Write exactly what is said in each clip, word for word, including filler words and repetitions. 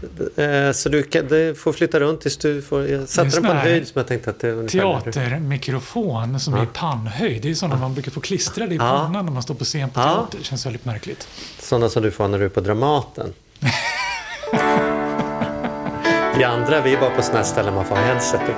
Så du, kan, du får flytta runt tills du får... Jag satte den på en höjd som jag tänkte att det är teatermikrofon som ja. är pannhöjd. Det är sådana ja. man brukar få klistra det i pannan ja. när man står på scen på teater. Ja. Det känns väldigt märkligt. Sådana som du får när du är på Dramaten. Vi andra, vi är bara på sådana här ställen man får headset och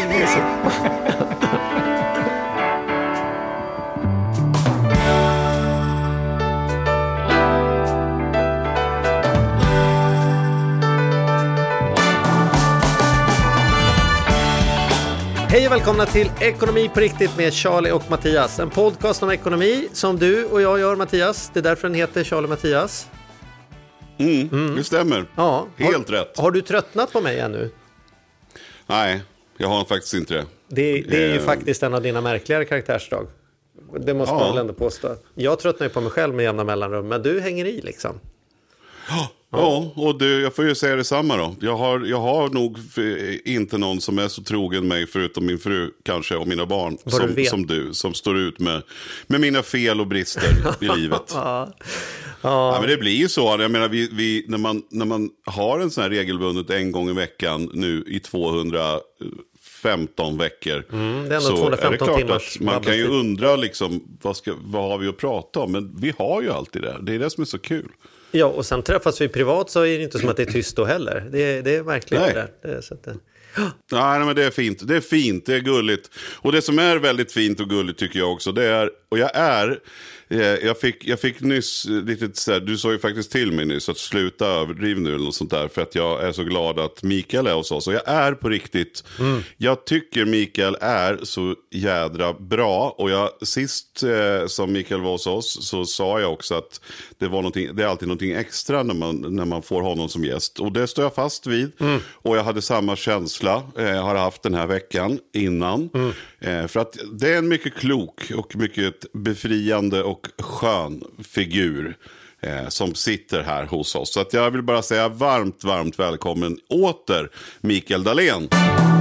Hej och välkomna till Ekonomi på riktigt med Charlie och Mattias. En podcast om ekonomi som du och jag gör, Mattias. Det är därför den heter Charlie och Mattias. Mm, mm. Det stämmer. Ja. Helt har, rätt. Har du tröttnat på mig ännu? Nej, jag har faktiskt inte det. Det, det är ju eh. faktiskt en av dina märkligare karaktärsdrag. Det måste ja. man väl ändå påstå. Jag tröttnar ju på mig själv med jämna mellanrum, men du hänger i liksom. Ja, ja och det, jag får ju säga detsamma då. Jag har, jag har nog inte någon som är så trogen mig förutom min fru kanske och mina barn som du, som du. Som står ut med, med mina fel och brister i livet. Ja. Ja. Ja, men det blir ju så. Jag menar, vi, vi, när, man, när man har en sån här regelbundet en gång i veckan nu i tvåhundrafemton veckor mm, det är så tvåhundrafemton är det klart timmars att man kan ju undra liksom, vad, ska, vad har vi att prata om? Men vi har ju alltid det. Det är det som är så kul. Ja, och sen träffas vi privat så är det inte som att det är tyst då heller. Det, det är verkligen nej. det. det, är så att det... Nej, men det är fint. Det är fint, det är gulligt. Och det som är väldigt fint och gulligt tycker jag också, det är, och jag är, jag fick, jag fick nyss lite så här, du sa ju faktiskt till mig nyss att sluta överdriv nu eller något sånt där, för att jag är så glad att Mikael är hos oss. Och jag är på riktigt, mm. jag tycker Mikael är så jädra bra. Och jag, sist eh, som Mikael var hos oss så sa jag också att det, var någonting, det är alltid någonting extra när man, när man får honom som gäst. Och det står jag fast vid. Mm. Och jag hade samma känsla, eh, har haft den här veckan innan. Mm. Eh, för att det är en mycket klok och mycket befriande och skön figur eh, som sitter här hos oss. Så att jag vill bara säga varmt, varmt välkommen åter Mikael Dahlén.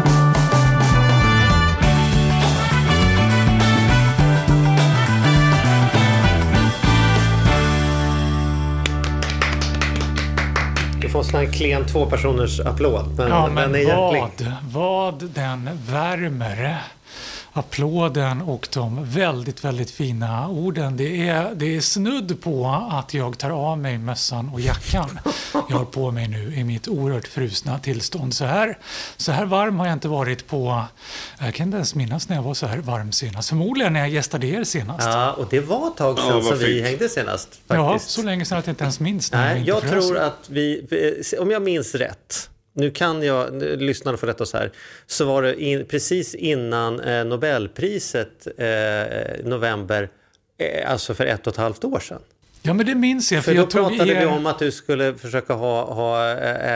Du får sån här klen tvåpersoners applåd. Men, ja, men den är vad, hjärtlig. vad den värmer. Applåden och de väldigt, väldigt fina orden. Det är, det är snudd på att jag tar av mig mössan och jackan. Jag har på mig nu i mitt oerhört frusna tillstånd. Så här, så här varm har jag inte varit på, jag kan inte ens minnas när jag var så här varm senast. Förmodligen när jag gästade er senast. Ja, och det var ett tag sedan ja, som vi hängde senast. Faktiskt. Ja, så länge sedan att jag inte ens minns. Nej, jag, jag tror att vi, om jag minns rätt, nu kan jag lyssna för detta så här, så var det in, precis innan eh, Nobelpriset eh, november, eh, alltså för ett och ett halvt år sedan. Ja, men det minns jag. För, för då jag pratade er... vi om att du skulle försöka ha, ha,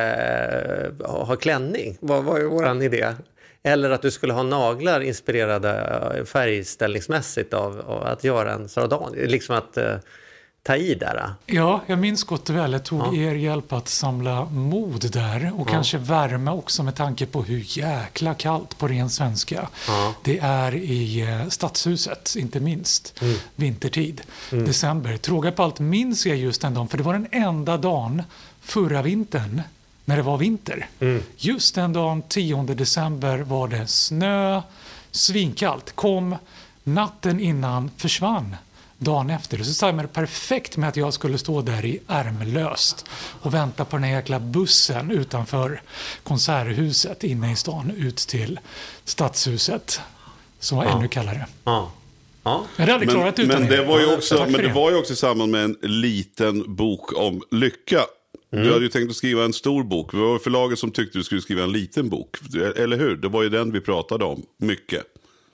eh, ha klänning. Vad var ju våran idé? Eller att du skulle ha naglar inspirerade färgställningsmässigt av, av att göra en sardan. Liksom att... Eh, ta i där. Ja, jag minns gott och väl. Jag tog ja. er hjälp att samla mod där och ja. kanske värme också med tanke på hur jäkla kallt på ren svenska ja. det är i Stadshuset, inte minst mm. vintertid, mm. december. Tråga på allt minns jag just den dagen, för det var den enda dagen förra vintern när det var vinter. Mm. Just den dagen, tionde december, var det snö, svinkallt, kom natten innan, försvann dagen efter. Så stämmer det perfekt med att jag skulle stå där i ärmlöst och vänta på den här jäkla bussen utanför konserthuset inne i stan ut till Stadshuset som var ja. ännu kallare. Ja. Ja. Jag hade men, klarat utan men det var ju också, men det, det var ju också i samband med en liten bok om lycka. Mm. Du hade ju tänkt att skriva en stor bok. Det var förlaget som tyckte du skulle skriva en liten bok. Eller hur? Det var ju den vi pratade om mycket.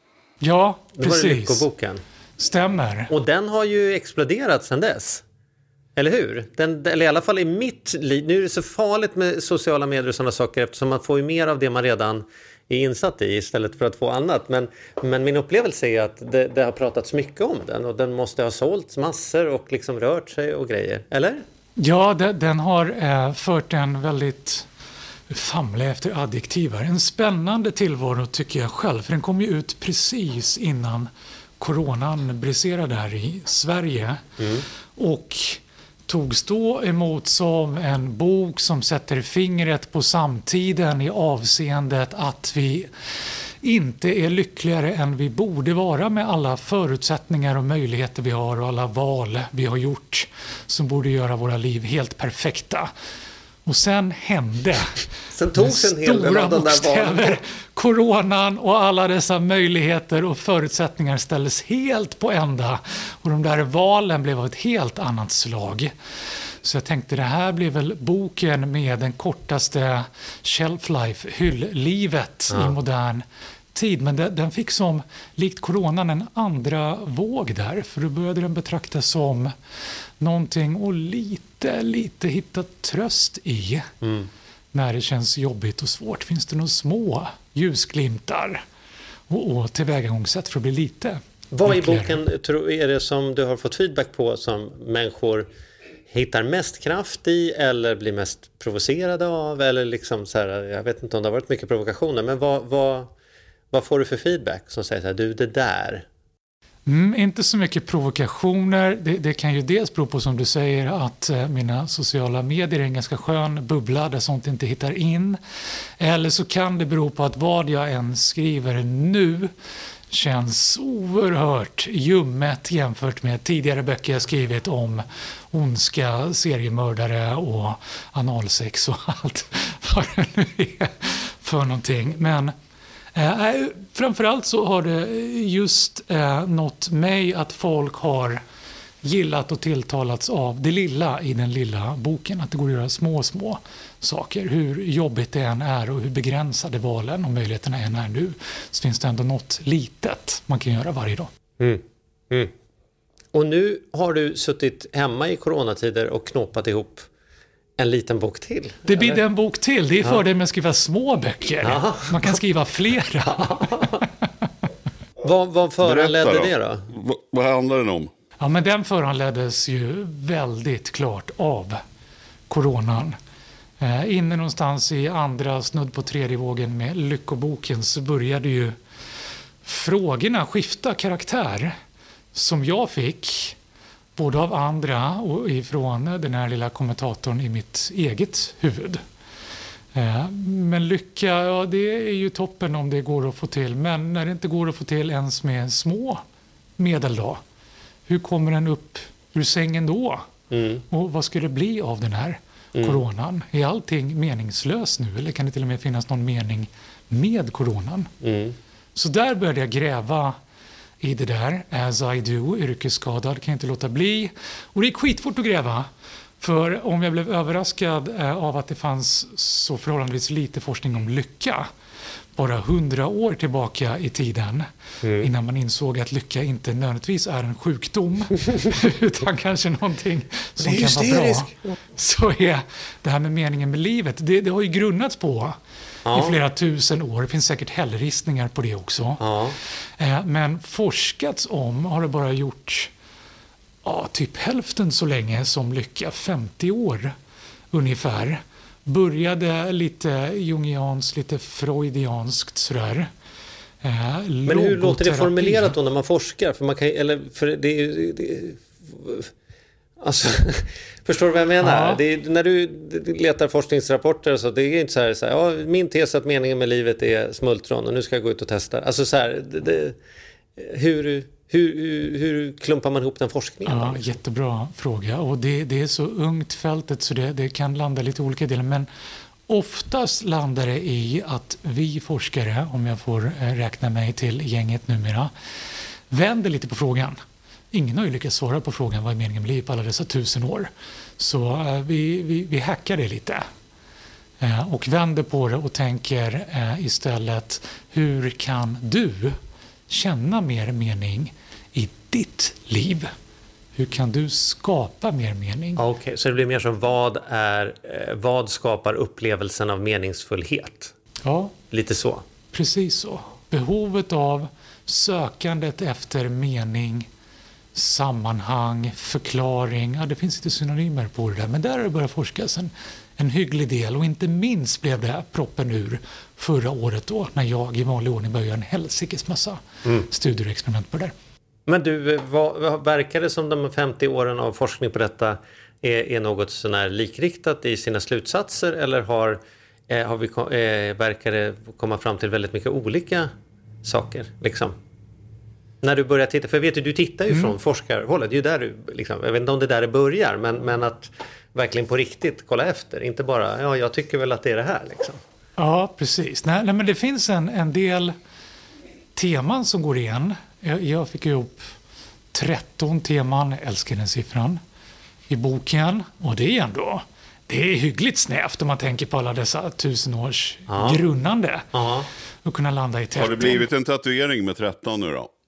Ja, det precis. Det var lyckoboken. Stämmer. Och den har ju exploderat sedan dess. Eller hur? Den, eller i alla fall i mitt liv. Nu är det så farligt med sociala medier och sådana saker eftersom man får ju mer av det man redan är insatt i istället för att få annat. Men, men min upplevelse är att det, det har pratats mycket om den och den måste ha sålts massor och liksom rört sig och grejer. Eller? Ja, det, den har eh, fört en väldigt... famla efter adjektiver. En spännande tillvaro tycker jag själv. För den kom ju ut precis innan coronan briserade här i Sverige. Mm. Och togs då emot som en bok som sätter fingret på samtiden i avseendet att vi inte är lyckligare än vi borde vara med alla förutsättningar och möjligheter vi har och alla val vi har gjort som borde göra våra liv helt perfekta. Och sen hände sen togs en hel del av den där valen. Coronan och alla dessa möjligheter och förutsättningar ställdes helt på ända. Och de där valen blev av ett helt annat slag. Så jag tänkte det här blir väl boken med den kortaste shelf life, hylllivet ja. i modern tid. Men det, den fick som, likt coronan, en andra våg där. För då började den betraktas som någonting och lite, lite hitta tröst i. Mm. När det känns jobbigt och svårt. Finns det några små ljusglimtar och, och tillvägagångssätt för att bli lite Vad i lyckligare? boken tror, är det som du har fått feedback på som människor hittar mest kraft i eller blir mest provocerade av? Eller liksom så här, jag vet inte om det har varit mycket provokationer, men vad, vad, vad får du för feedback som säger så här, du det där? Mm, inte så mycket provokationer. Det, det kan ju dels bero på, som du säger, att eh, mina sociala medier är en ganska skön bubbla där sånt inte hittar in. Eller så kan det bero på att vad jag än skriver nu känns oerhört ljummet jämfört med tidigare böcker jag skrivit om ondska, seriemördare och analsex och allt vad det nu är för någonting. Men eh, framförallt så har det just eh, nått mig att folk har gillat och tilltalats av det lilla i den lilla boken. Att det går att göra små, små saker. Hur jobbigt det än är och hur begränsade valen och möjligheterna än är nu, så finns det ändå något litet man kan göra varje dag. Mm. Mm. Och nu har du suttit hemma i coronatider och knåpat ihop en liten bok till. Det blir en bok till. Det är för ja. det med att skriva små böcker. Ja. Man kan skriva flera. vad, vad föranledde det då? V- vad handlar den om? Ja, men den föranleddes ju väldigt klart av coronan. Eh, inne någonstans i andra, snudd på tredje vågen med Lyckoboken, så började ju frågorna skifta karaktär som jag fick både av andra och ifrån den här lilla kommentatorn i mitt eget huvud. Eh, men lycka, ja, det är ju toppen om det går att få till, men när det inte går att få till ens med små medel då, hur kommer den upp ur sängen då? Mm. Och vad ska det bli av den här mm. coronan? Är allting meningslöst nu? Eller kan det till och med finnas någon mening med coronan? Mm. Så där började jag gräva i det där. As I do, yrkesskadad, kan jag inte låta bli. Och det är skitfort att gräva. För om jag blev överraskad av att det fanns så förhållandevis lite forskning om lycka bara hundra år tillbaka i tiden mm. innan man insåg att lycka inte nödvändigtvis är en sjukdom utan kanske någonting som kan vara bra. Så är det här med meningen med livet, det, det har ju grundats på ja. i flera tusen år. Det finns säkert hällristningar på det också. Ja. Men forskats om har det bara gjort ja, typ hälften så länge som lycka, femtio år ungefär. Började lite jungianskt, lite freudianskt sådär. Eh, Men hur låter det formulerat då när man forskar? För man kan, eller, för det är ju... Det, alltså, förstår du vad jag menar? Ja. Det är, när du letar forskningsrapporter så det är inte så här, så här ja, min tes att meningen med livet är smultron och nu ska jag gå ut och testa. Alltså så här, det, det, hur... Hur, hur, hur klumpar man ihop den forskningen? Ja, jättebra fråga. Och det, det är så ungt fältet så det, det kan landa lite olika delar. Men oftast landar det i att vi forskare, om jag får räkna mig till gänget numera, vänder lite på frågan. Ingen har ju lyckats svara på frågan vad är meningen med liv på alla dessa tusen år. Så äh, vi, vi, vi hackar det lite. Äh, och vänder på det och tänker äh, istället, hur kan du känna mer mening i ditt liv? Hur kan du skapa mer mening? Okej, okay, så det blir mer som vad är vad skapar upplevelsen av meningsfullhet? Ja. Lite så. Precis så. Behovet av sökandet efter mening, sammanhang, förklaring. Ja, det finns lite synonymer på det där, men där har det börjat forskas en, en hygglig del. Och inte minst blev det proppen ur förra året då, när jag i vanlig ordning började en helsikes massa mm. studier och experiment på det där. Men du, vad, vad verkar det som de femtio åren av forskning på detta är, är något sån här likriktat i sina slutsatser eller har, eh, har vi, eh, verkar det komma fram till väldigt mycket olika saker liksom? När du börjar titta, för jag vet ju, du tittar ju mm. från forskarhållet, det är ju där du, liksom, jag vet inte om det där det börjar, men, men att verkligen på riktigt kolla efter, inte bara, ja jag tycker väl att det är det här liksom. Ja, precis. Nej, nej men det finns en, en del teman som går igen. Jag, jag fick ihop tretton teman, jag älskar den siffran, i boken, och det är ändå, det är hyggligt snävt om man tänker på alla dessa tusen års ja. grunnande ja. och kunna landa i tretton. Har det blivit en tatuering med tretton nu då?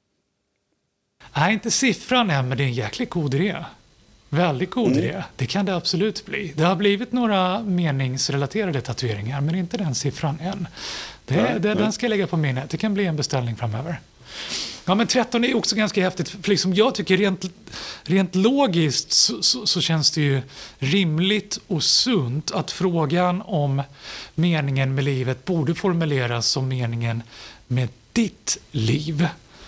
Nej, inte siffran än, men det är en jäkligt god idé. Väldigt god mm. idé. Det kan det absolut bli. Det har blivit några meningsrelaterade tatueringar, men inte den siffran än. Det, nej, det, nej. Den ska jag lägga på minnet. Det kan bli en beställning framöver. Ja, men tretton är också ganska häftigt. För liksom jag tycker rent, rent logiskt så, så, så känns det ju rimligt och sunt att frågan om meningen med livet borde formuleras som meningen med ditt liv.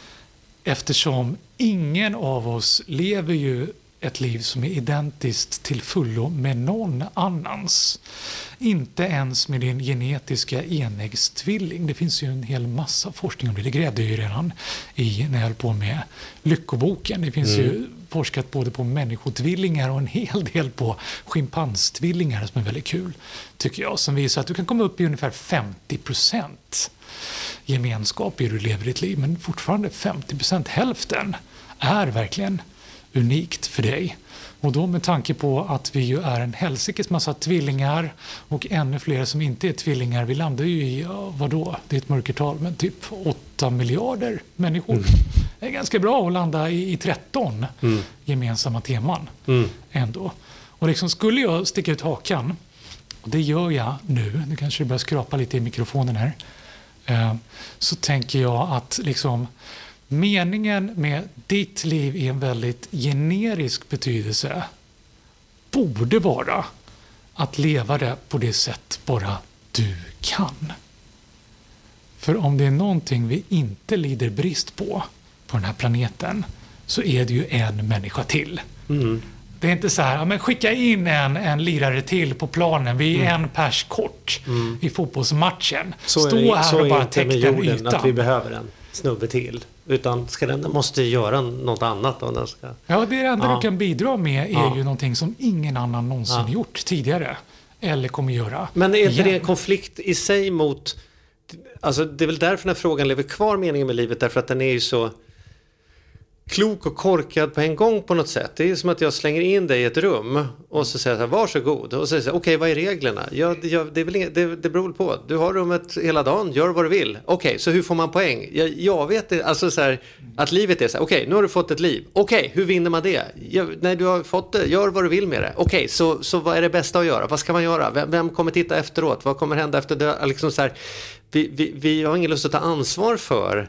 Eftersom ingen av oss lever ju ett liv som är identiskt till fullo med någon annans. Inte ens med din genetiska enäggstvilling. Det finns ju en hel massa forskning om det. Det grävde ju redan i när jag höll på med Lyckoboken. Det finns mm. ju forskat både på människotvillingar och en hel del på schimpansstvillingar som är väldigt kul, tycker jag. Som visar att du kan komma upp i ungefär femtio procent gemenskap i hur du lever ditt liv. Men fortfarande femtio procent, hälften, är verkligen unikt för dig. Och då med tanke på att vi ju är en helsikes massa tvillingar och ännu fler som inte är tvillingar. Vi landar ju i, ja, vadå? Det är ett mörkertal, men typ åtta miljarder människor. Mm. Det är ganska bra att landa i, i tretton mm. gemensamma teman mm. ändå. Och liksom skulle jag sticka ut hakan, och det gör jag nu, nu kanske det börjar skrapa lite i mikrofonen här, eh, så tänker jag att liksom meningen med ditt liv i en väldigt generisk betydelse borde vara att leva det på det sätt bara du kan. För om det är någonting vi inte lider brist på på den här planeten så är det ju en människa till. Mm. Det är inte så här, ja, men skicka in en, en lirare till på planen. Vi är mm. en pers kort mm. i fotbollsmatchen. Så Stå är, här så och bara inte täck med den jorden ytan. att vi behöver en snubbe till. Utan ska den, den måste göra något annat. Och den ska... Ja, det enda ja. du kan bidra med är ja. ju någonting som ingen annan någonsin ja. gjort tidigare. Eller kommer göra. Men är inte igen. det en konflikt i sig mot... Alltså det är väl därför den här frågan lever kvar, meningen med livet. Därför att den är ju så klok och korkad på en gång på något sätt. Det är som att jag slänger in dig i ett rum och så säger jag så här, varsågod. Och så säger jag, okej, okay, vad är reglerna? Ja, det, ja, det, är väl, det, det beror på. Du har rummet hela dagen, gör vad du vill. Okej, okay, så hur får man poäng? Jag, jag vet det, alltså så här, att livet är så här, okej, okay, nu har du fått ett liv. Okej, okay, hur vinner man det? Ja, när du har fått det, gör vad du vill med det. Okej, okay, så, så vad är det bästa att göra? Vad ska man göra? Vem, vem kommer titta efteråt? Vad kommer hända efter det? Liksom så här, vi, vi, vi har ingen lust att ta ansvar för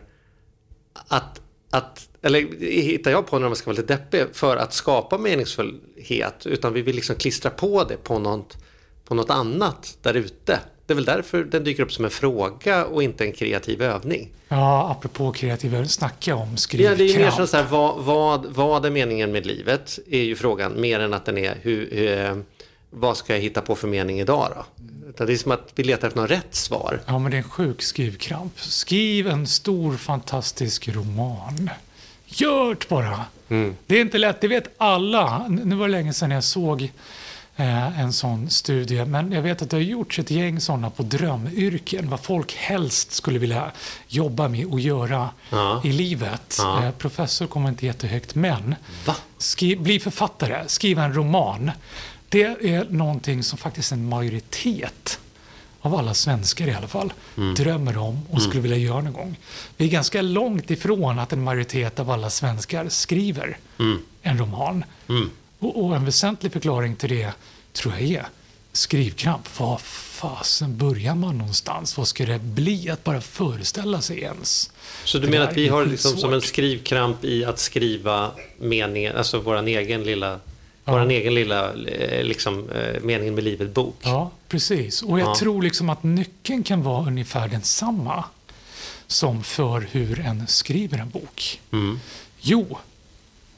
att, att eller hittar jag på när man ska vara lite deppig, för att skapa meningsfullhet, utan vi vill liksom klistra på det på något, på något annat där ute. Det är väl därför den dyker upp som en fråga och inte en kreativ övning. Ja, apropå kreativ övning, snacka om skrivkramp. Ja, det är ju mer så här, vad, vad, vad är meningen med livet är ju frågan, mer än att den är hur, hur, vad ska jag hitta på för mening idag då? Det är som att vi letar efter något rätt svar. Ja, men det är en sjuk skrivkramp. Skriv en stor fantastisk roman. Gör det bara. Mm. Det är inte lätt, det vet alla. Nu var det länge sedan jag såg eh, en sån studie, men jag vet att det har gjorts ett gäng sådana på drömyrken, vad folk helst skulle vilja jobba med och göra ja. i livet. Ja. Eh, professor kommer inte jättehögt, men skri- bli författare, skriva en roman. Det är någonting som faktiskt en majoritet av alla svenskar i alla fall mm. drömmer om och skulle mm. vilja göra någon gång. Vi är ganska långt ifrån att en majoritet av alla svenskar skriver mm. en roman. Mm. Och, och en väsentlig förklaring till det tror jag är skrivkramp. Vad fasen börjar man någonstans? Vad ska det bli att bara föreställa sig ens? Så du det menar att vi har liksom som en skrivkramp i att skriva meningen, alltså våran egen lilla Ja. Vår egen lilla liksom, meningen med livet bok. Ja, precis. Och jag ja. tror liksom att nyckeln kan vara ungefär densamma som för hur en skriver en bok. Mm. Jo,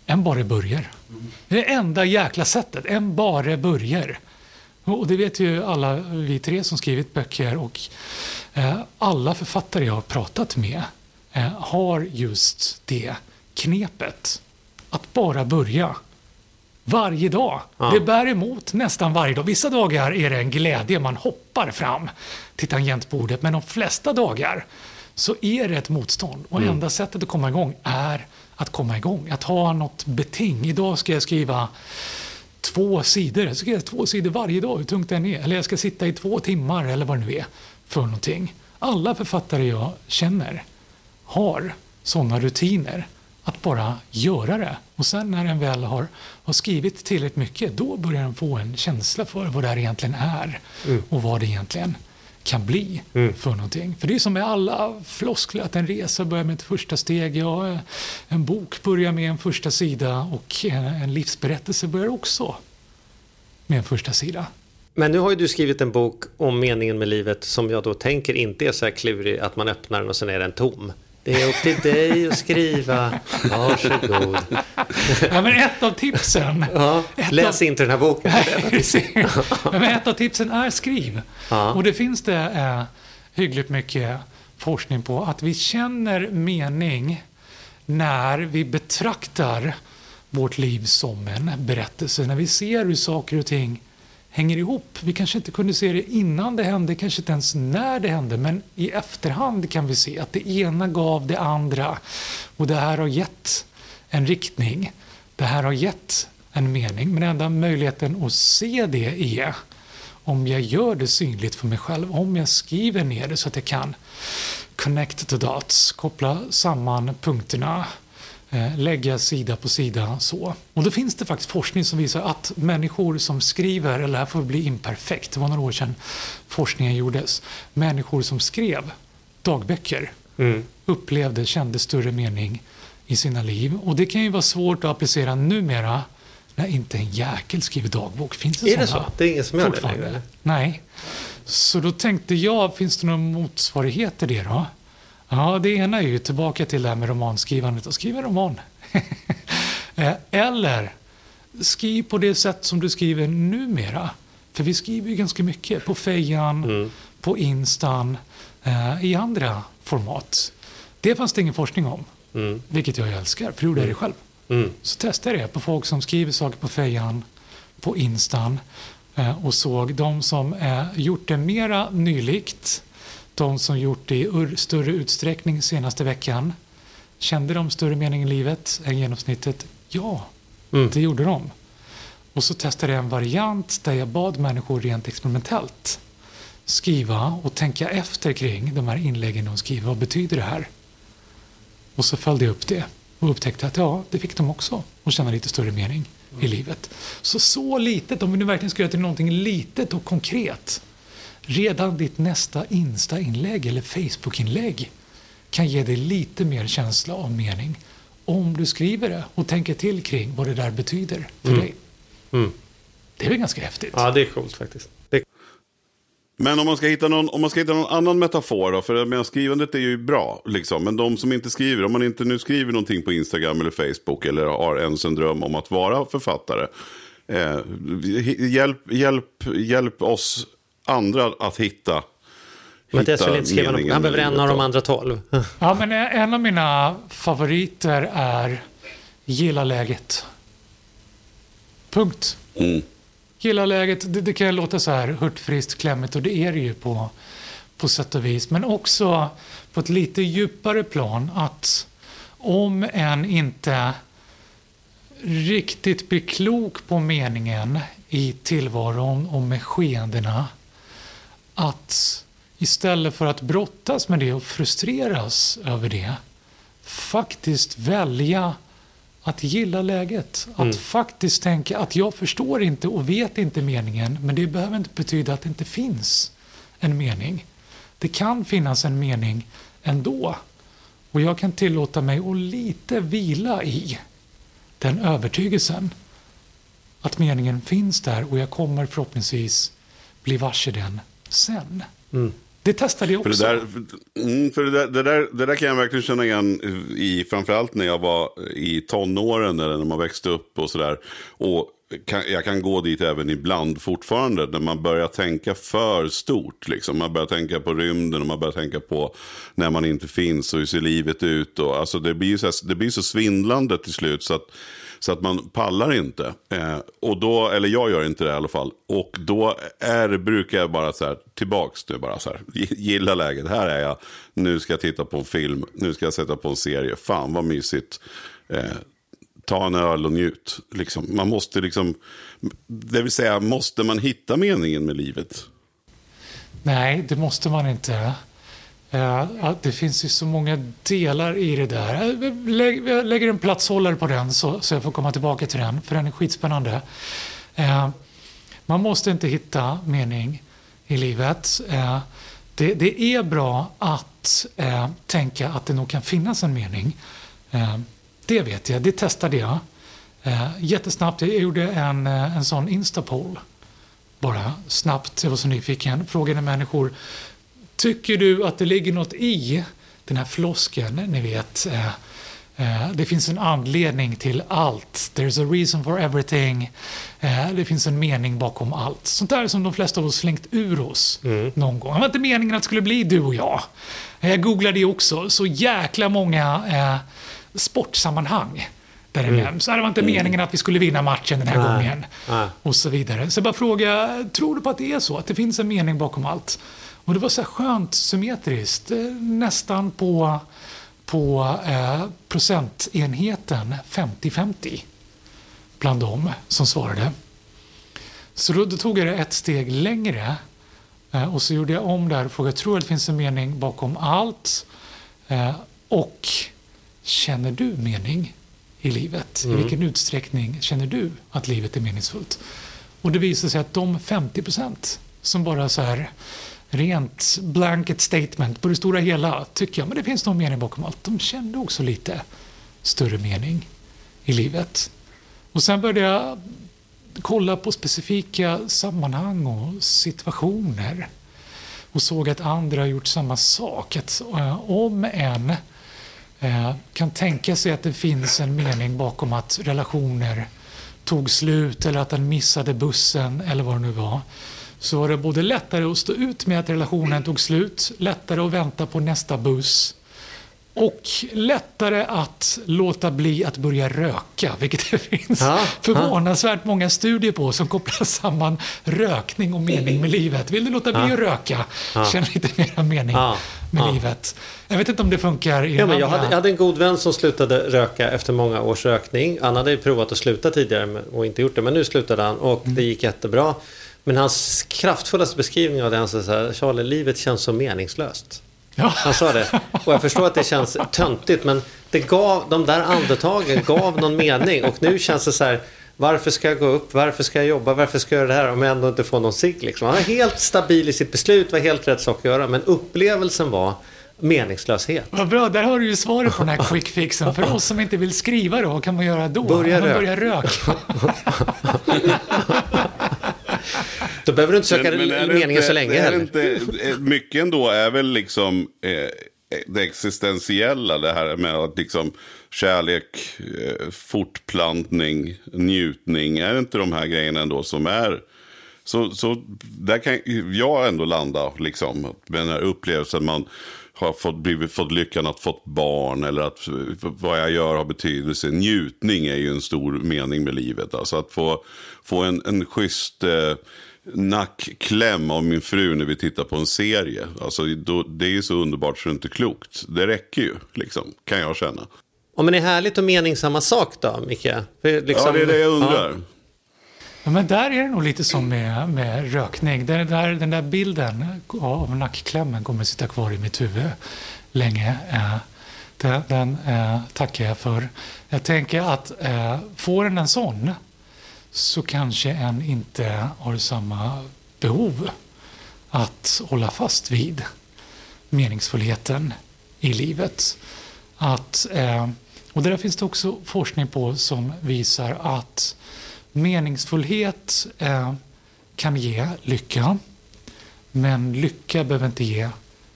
en bara börjar. Det enda jäkla sättet, en bara börjar. Och det vet ju alla vi tre som skrivit böcker och eh, alla författare jag har pratat med eh, har just det knepet. Att bara börja. Varje dag. Ja. Det bär emot nästan varje dag. Vissa dagar är det en glädje, man hoppar fram till tangentbordet. Men de flesta dagar så är det ett motstånd. Och mm. enda sättet att komma igång är att komma igång. Att ha något beting. Idag ska jag skriva två sidor. Jag ska skriva två sidor varje dag, hur tungt den är. Eller jag ska sitta i två timmar eller vad det nu är för någonting. Alla författare jag känner har sådana rutiner. Att bara göra det. Och sen när den väl har, har skrivit tillräckligt mycket, då börjar den få en känsla för vad det här egentligen är. Mm. Och vad det egentligen kan bli mm. för någonting. För det är som med alla floskler, att en resa börjar med ett första steg. Ja, en bok börjar med en första sida och en livsberättelse börjar också med en första sida. Men nu har ju du skrivit en bok om meningen med livet som jag då tänker inte är så här klurig att man öppnar den och sen är den tom. Det är upp till dig att skriva. Varsågod. Ja, men ett av tipsen... Ja, läs av, inte den här boken. Ja, men ett av tipsen är skriv. Ja. Och det finns det eh, hyggligt mycket forskning på. Att vi känner mening när vi betraktar vårt liv som en berättelse. När vi ser hur saker och ting hänger ihop. Vi kanske inte kunde se det innan det hände, kanske inte ens när det hände, men i efterhand kan vi se att det ena gav det andra. Och det här har gett en riktning. Det här har gett en mening. Men enda möjligheten att se det är om jag gör det synligt för mig själv. Om jag skriver ner det så att jag kan connect the dots, koppla samman punkterna, lägga sida på sida så. Och då finns det faktiskt forskning som visar att människor som skriver, eller här får bli imperfekt, det var några år sedan forskningen gjordes, människor som skrev dagböcker mm. upplevde, kände större mening i sina liv. Och det kan ju vara svårt att applicera numera när inte en jäkel skriver dagbok. Finns det är det så? Det är ingen som gör det längre? Nej. Så då tänkte jag, finns det någon motsvarighet till det då? Ja, det ena är ju tillbaka till det här med romanskrivandet och skriva roman. Eller skriv på det sätt som du skriver numera. För vi skriver ju ganska mycket på Fejan, mm. på Instan, eh, i andra format. Det fanns det ingen forskning om, mm. vilket jag älskar, för gjorde jag det själv. Mm. Så testade jag på folk som skriver saker på Fejan, på Instan eh, och såg de som eh, gjort det mera nylikt. De som gjort det i ur, större utsträckning senaste veckan. Kände de större mening i livet än genomsnittet? Ja, mm. det gjorde de. Och så testade jag en variant där jag bad människor rent experimentellt skriva och tänka efter kring de här inläggen de skriver. Vad betyder det här? Och så följde jag upp det och upptäckte att ja, det fick de också. Och känna lite större mening mm. i livet. Så så litet, om vi nu verkligen ska göra till någonting litet och konkret. Redan ditt nästa Insta-inlägg eller Facebook-inlägg kan ge dig lite mer känsla av mening om du skriver det och tänker till kring vad det där betyder för mm. dig. Mm. Det är väl ganska häftigt. Ja, det är coolt faktiskt. Det... Men om man ska hitta någon, om man ska hitta någon annan metafor då, för medan skrivandet är ju bra liksom, men de som inte skriver, om man inte nu skriver någonting på Instagram eller Facebook eller har ens en dröm om att vara författare, eh, hjälp, hjälp, hjälp oss andra att hitta, Mattias vill inte skriva någon, han behöver en av de andra tolv. Ja, men en av mina favoriter är gilla läget. Punkt. Mm. Gilla läget, det, det kan låta så här hurtfriskt, klämmigt, och det är det ju på, på sätt och vis. Men också på ett lite djupare plan att om en inte riktigt blir klok på meningen i tillvaron och med skeendena, att istället för att brottas med det och frustreras över det, faktiskt välja att gilla läget. Att mm. faktiskt tänka att jag förstår inte och vet inte meningen, men det behöver inte betyda att det inte finns en mening. Det kan finnas en mening ändå. Och jag kan tillåta mig att lite vila i den övertygelsen att meningen finns där, och jag kommer förhoppningsvis bli varse den sen. Mm. Det testade jag också. För, det där, för, för det, där, det, där, det där kan jag verkligen känna igen i, framförallt när jag var i tonåren eller när man växte upp och sådär. Och kan, jag kan gå dit även ibland fortfarande när man börjar tänka för stort. Liksom. Man börjar tänka på rymden och man börjar tänka på när man inte finns och hur ser livet ut. Och, alltså det, blir så, det blir så svindlande till slut så att Så att man pallar inte. Eh, och då, eller jag gör inte det i alla fall. Och då är, brukar jag bara så här, tillbaks nu bara så här. Gilla läget, här är jag. Nu ska jag titta på en film. Nu ska jag sätta på en serie. Fan vad mysigt. Eh, ta en öl och njut. Liksom. Man måste liksom, det vill säga, måste man hitta meningen med livet? Nej, det måste man inte. Det finns ju så många delar i det där. Jag lägger en platshållare på den så, så jag får komma tillbaka till den, för den är skitspännande. Man måste inte hitta mening i livet. Det, det är bra att tänka att det nog kan finnas en mening. Det vet jag, det testade jag. Jättesnabbt, jag gjorde en, en sån Instapoll. Bara snabbt, jag var så nyfiken. Frågade människor: tycker du att det ligger något i den här floskeln, ni vet, eh, eh, det finns en anledning till allt, there's a reason for everything, eh, det finns en mening bakom allt. Sånt där som de flesta av oss slängt ur oss mm. någon gång. Det var inte meningen att det skulle bli du och jag. Jag googlade det också, så jäkla många eh, sportsammanhang där det mm. nämns. Det var inte mm. meningen att vi skulle vinna matchen den här Nej. gången Nej. och så vidare. Så jag bara fråga, tror du på att det är så, att det finns en mening bakom allt? Och det var så här skönt symmetriskt, nästan på, på eh, procentenheten femtio femtio bland dem som svarade. Så då, då tog jag det ett steg längre eh, och så gjorde jag om där och frågade: tror att det finns en mening bakom allt? Eh, och känner du mening i livet? Mm. I vilken utsträckning känner du att livet är meningsfullt? Och det visade sig att de femtio procent som bara så här rent blanket statement på det stora hela tycker jag, men det finns någon mening bakom allt. De kände också lite större mening i livet. Och sen började jag kolla på specifika sammanhang och situationer och såg att andra har gjort samma sak. Att äh, om en äh, kan tänka sig att det finns en mening bakom att relationer tog slut eller att den missade bussen eller vad det nu var, så var det både lättare att stå ut med att relationen tog slut, lättare att vänta på nästa buss och lättare att låta bli att börja röka, vilket det finns ja, förvånansvärt ja. många studier på som kopplar samman rökning och mening med livet. Vill du låta bli ja. att röka? Ja. Känn lite mer mening ja. med ja. livet. Jag vet inte om det funkar i ja, men jag, hade, jag hade en god vän som slutade röka efter många års rökning. Han hade provat att sluta tidigare och inte gjort det, men nu slutade han och mm. det gick jättebra. Men hans kraftfullaste beskrivning av det, han sa så här: Charlie, livet känns så meningslöst. Ja. Han sa det. Och jag förstår att det känns töntigt, men det gav, de där andetagen gav någon mening. Och nu känns det så här: varför ska jag gå upp? Varför ska jag jobba? Varför ska jag göra det här om jag ändå inte får någon cigg? Liksom. Han var helt stabil i sitt beslut, var helt rätt sak att göra. Men upplevelsen var meningslöshet. Vad bra, där har du ju svaret på den här quick fixen. För oss som inte vill skriva då, vad kan man göra då? Börja röka. Börja röka. Då behöver du inte söka men, men meningen inte, så länge heller. Inte, mycket ändå är väl liksom eh, det existentiella, det här med att liksom kärlek, eh, fortplantning, njutning, är inte de här grejerna ändå som är så, så där kan jag ändå landa liksom med den här upplevelsen man har fått, blivit, fått lyckan att fått barn, eller att vad jag gör har betydelse. Njutning är ju en stor mening med livet. Alltså att få, få en, en schysst eh, nackkläm av min fru när vi tittar på en serie. Alltså då, det är ju så underbart så det är inte klokt. Det räcker ju, liksom, kan jag känna. Ja, men det är härligt och meningssamma sak då, Micke? För liksom, ja, det är det jag undrar. Ja. Ja, men där är det nog lite som med, med rökning. Den där, den där bilden av nackklämmen kommer att sitta kvar i mitt huvud länge. Eh, den den eh, tackar jag för. Jag tänker att eh, får en en sån, så kanske en inte har samma behov att hålla fast vid meningsfullheten i livet. Att, eh, och där finns det också forskning på som visar att meningsfullhet eh, kan ge lycka, Men lycka behöver inte ge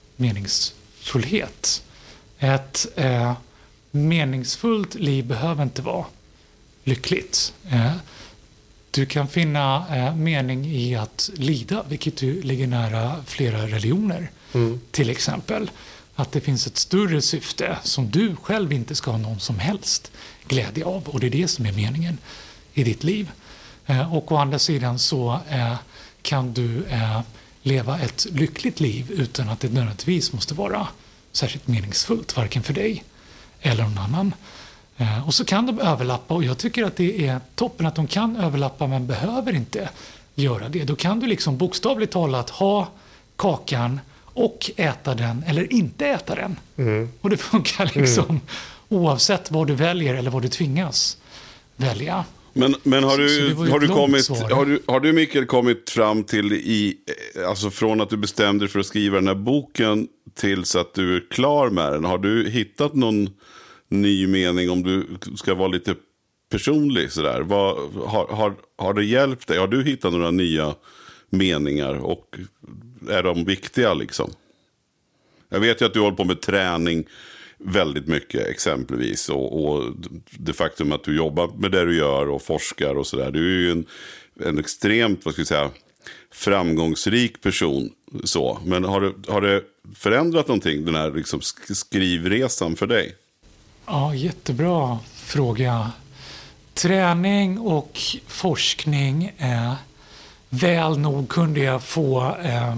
meningsfullhet. Ett eh, meningsfullt liv behöver inte vara lyckligt. Eh, du kan finna eh, mening i att lida, vilket ju ligger nära flera religioner. Mm. Till exempel att det finns ett större syfte som du själv inte ska ha någon som helst glädje av. Och det är det som är meningen i ditt liv. Eh, och å andra sidan så eh, kan du eh, leva ett lyckligt liv utan att det nödvändigtvis måste vara särskilt meningsfullt, varken för dig eller någon annan. Eh, och så kan de överlappa, och jag tycker att det är toppen att de kan överlappa, men behöver inte göra det. Då kan du liksom bokstavligt talat ha kakan och äta den eller inte äta den. Mm. Och det funkar liksom mm. oavsett vad du väljer eller vad du tvingas välja. Men, men har du, har du kommit, har du, har du Mikael kommit fram till i, alltså från att du bestämde dig för att skriva den här boken tills att du är klar med den, har du hittat någon ny mening, om du ska vara lite personlig sådär? Vad, har, har, har det hjälpt dig? Har du hittat några nya meningar, och är de viktiga liksom? Jag vet ju att du håller på med träning väldigt mycket exempelvis, och, och det faktum att du jobbar med det du gör och forskar och sådär. Du är ju en, en extremt, vad ska jag säga, framgångsrik person så. Men har det, har det förändrat någonting, den här liksom skrivresan för dig? Ja, jättebra fråga. Träning och forskning, eh, väl nog kunde jag få eh,